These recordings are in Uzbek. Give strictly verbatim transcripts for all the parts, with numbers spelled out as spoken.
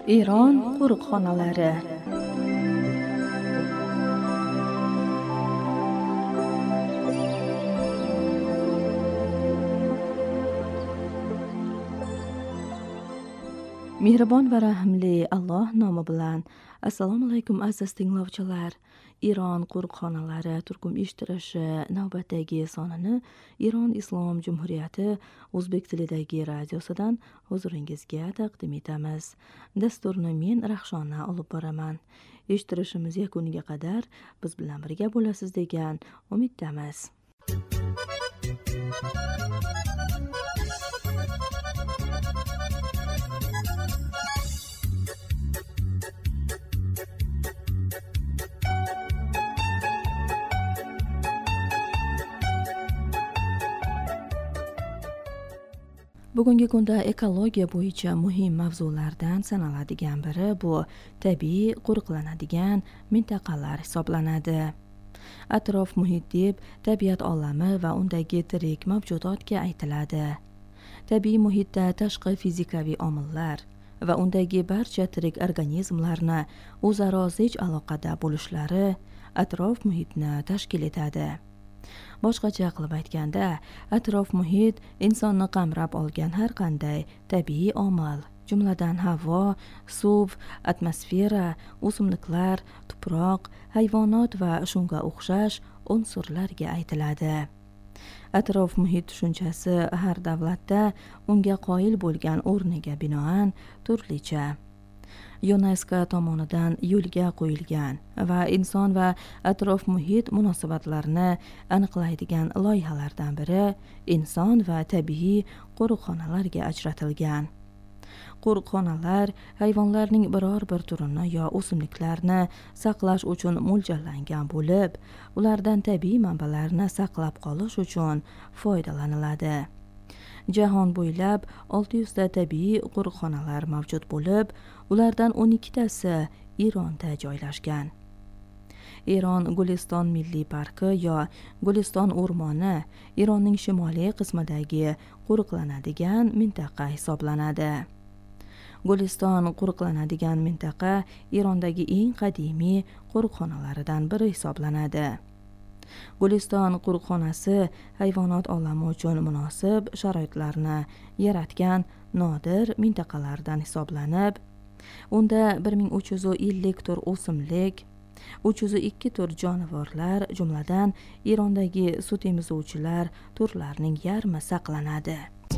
Eron qo'riqxonalari. Mehribon va rahimli Alloh nomi bilan. Assalomu alaykum aziz tinglovchilar. Eron qo'riqxonalari turkum eshittirishi navbatdagi sonini Eron Islom Jumhuriyati o'zbek tilidagi radiosidan huzuringizga taqdim etamiz. Dasturni men Rahshona olib boraman. Eshittirishimiz yakuniga qadar biz bilan birga bo'lasiz degan umiddamiz. Bugungi kunda ekologiya bo'yicha muhim mavzulardan sanaladigan biri bu tabiiy qo'riqlanadigan mintaqalar hisoblanadi. Atrof muhit deb tabiat olami va undagi tirik mavjudotga aytiladi. Tabiiy muhitda tashqi fizikaviy omillar va undagi barcha tirik organizmlarni o'zaro zich aloqada bo'lishlari atrof muhitni tashkil etadi. Boshqacha qilib aytganda, atrof muhit insonni qamrab olgan har qanday tabiiy omil, jumladan havo, suv, atmosfera, o'simliklar, tuproq, hayvonot va shunga o'xshash unsurlarga aytiladi. Atrof muhit tushunchasi har davlatda unga qoyil bo'lgan o'rniga binoan turlicha. UNESCO tomonidan yo'lga qo'yilgan va inson va atrof muhit munosabatlarini aniqlaydigan loyihalardan biri inson va tabiiy qo'riqxonalarga ajratilgan. Qo'riqxonalar hayvonlarning biror bir turini yo o'simliklarni saqlash uchun mo'ljallangan bo'lib, ulardan tabiiy manbalarni saqlab qolish uchun foydalaniladi. Jahon bo'ylab olti yuz ta tabiiy qo'riqxonalar mavjud bo'lib, ulardan o'n ikkitasi Eronda joylashgan. Eron Guliston milliy parki yo Guliston o'rmoni Eronning shimoliy qismidagi qo'riqlanadigan mintaqa hisoblanadi. Guliston qo'riqlanadigan mintaqa Erondagi eng qadimiy qo'riqxonalardan biri hisoblanadi. Guliston qo'riqxonasi hayvonot olami uchun munosib sharoitlarni yaratgan nodir mintaqalardan hisoblanib, unda bir ming uch yuz ellik tur o'simlik, uch yuz ikki tur jonivorlar, jumladan Erondagi sut emizuvchilar turlarining yarmi saqlanadi.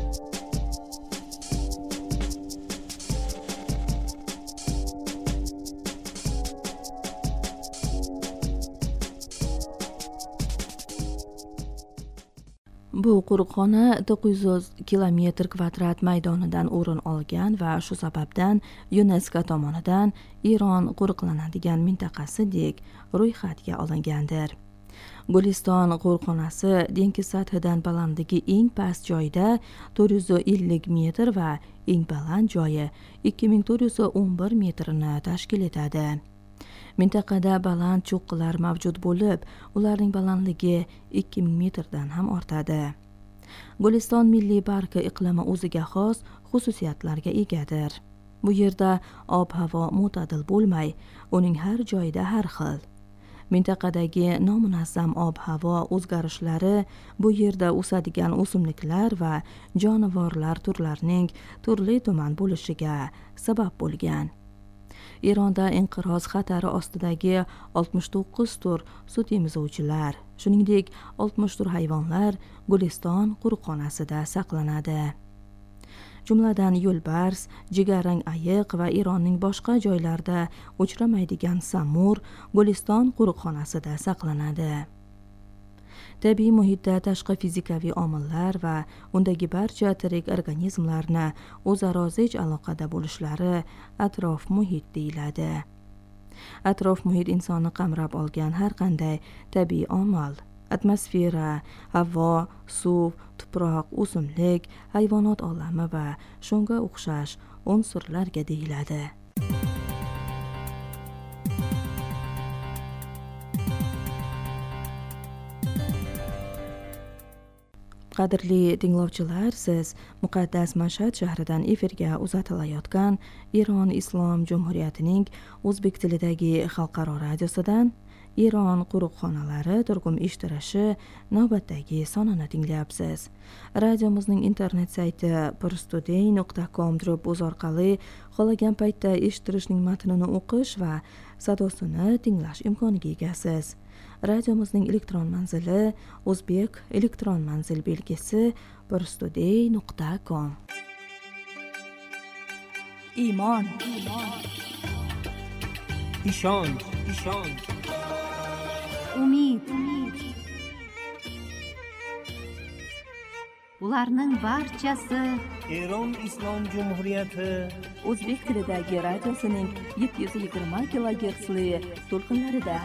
Bu qo'riqxona to'qqiz yuz kilometr kvadrat maydonidan o'rin olgan va shu sababdan UNESCO tomonidan Eron qo'riqlanadigan mintaqasidek ro'yxatga olingandir. Guliston qo'riqxonasi dengiz sathidan balandligi eng past joyda to'rt yuz ellik metr va eng baland joyi ikki ming to'rt yuz o'n bir metrni tashkil etadi. Mintaqada baland cho'qqilar mavjud bo'lib, ularning balandligi ikki ming metrdan ham ortadi. Guliston milliy parki iqlimi o'ziga xos xususiyatlarga egadir. Bu yerda ob-havo mo'tadil bo'lmay, uning har joyida har xil. Mintaqadagi nomunazzam ob-havo o'zgarishlari bu yerda o'sadigan o'simliklar va jonivorlar turlarining turli-tuman bo'lishiga sabab bo'lgan. Eronda inqiroz xatari ostidagi oltmish to'qqiz tur sut emizuvchilar, shuningdek oltmish tur hayvonlar Guliston qo'riqxonasida saqlanadi. Jumladan yo'lbars, jigarrang ayiq va Eronning boshqa joylarida uchramaydigan samur Guliston qo'riqxonasida saqlanadi. Tabiiy muhitda tashqi fizikaviy omillar va undagi barcha tirik organizmlarni o'zaro zich aloqada bo'lishlari atrof muhit deyiladi. Atrof muhit insonni qamrab olgan har qanday tabiiy omil, atmosfera, havo, suv, tuproq, o'simlik, hayvonot olami va shunga o'xshash unsurlarga deyiladi. Qadrli tinglovchilar, siz muqaddas Mashhad shahridan efirga uzatilayotgan Iron Islom Jumhuriyatining o'zbek tilidagi xalqaro radiosidan Iron qo'riqxonalari turkum ishtirishi navbatdagi sonini tinglayapsiz. Radiomizning internet sayti parstoday nuqta com uz orqali xohlagan paytda eshittirishning matnini o'qish va sadosini tinglash imkoniga egasiz. Radiomizning elektron manzili o'zbek elektron manzil belgisi parstoday nuqta com. Iymon, ishonch, ishonch, umid, umid. Bularning barchasi Iron Islom Jumhuriyati o'zbek tilidagi radiosining yetti yuz yigirma kilogertsli to'lqinlarida.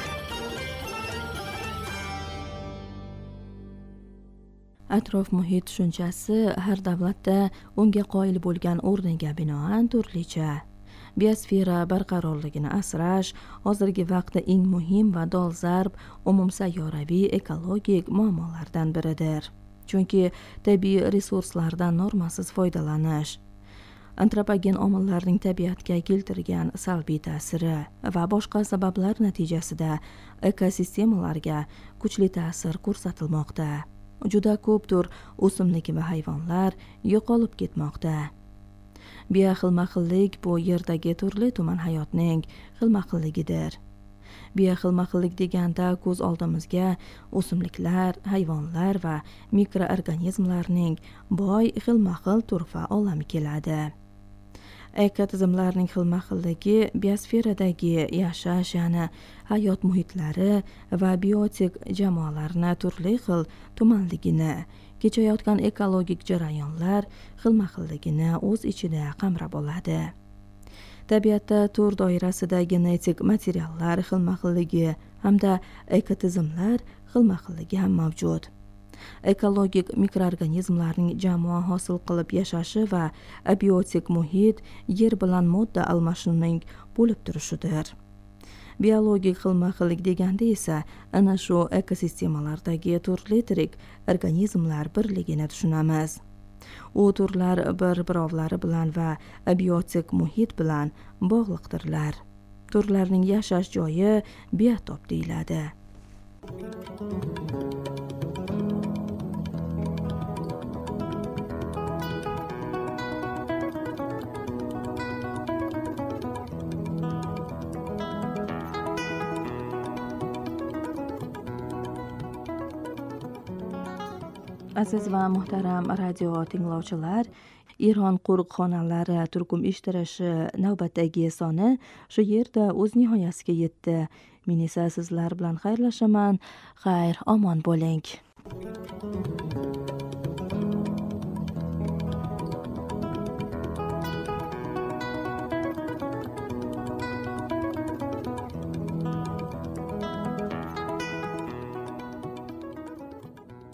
Atrof muhit tushunchasi har davlatda unga qoyil bo'lgan o'rniga binoan turlicha. Biosfera barqarorligini asrash hozirgi vaqtda eng muhim va dolzarb umumsayyoraviy ekologik muammolardan biridir. Chunki tabiiy resurslardan normasiz foydalanish, antropogen omillarning tabiatga keltirgan salbiy ta'siri va boshqa sabablar natijasida ekosistemalarga kuchli ta'sir ko'rsatilmoqda. Juda ko'p tur o'simlik va hayvonlar yo'qolib ketmoqda. Bioxilma-xillik bu yerdagi turli tuman hayotning xilma-xilligidir. Bioxilma-xillik deganda ko'z oldimizga o'simliklar, hayvonlar va mikroorganizmlarning boy xilma-xil turfa olami keladi. Ekotizimlarning xilma-xilligi biosferadagi yashash, ya'ni hayot muhitlari va biotik jamoalarni turli xil tumanligini, kechayotgan ekologik jarayonlar xilma-xilligini o'z ichida qamrab oladi. Tabiatda tur doirasida genetik materiallar xilma-xilligi hamda ekotizimlar xilma-xilligi ham mavjud. Ekologik mikroorganizmlarning jamoa hosil qilib yashashi va abiotik muhit yer bilan modda almashinuvining bo'lib turishidir. Biologik xilma-xillik deganda esa ana shu ekosistemalardagi turli tirik organizmlar birligini tushunamiz. U turlar bir-birovlari bilan va abiotik muhit bilan bog'liqdirlar. Turlarning yashash joyi biotop deyiladi. Aziz va muhtaram radio tinglovchilar, Iron qo'riqxonalari turkum ishtirishi navbatdagi soni shu yerda o'z nihoyasiga yetdi. Men esa sizlar bilan xayrlashaman. Xayr, omon bo'ling.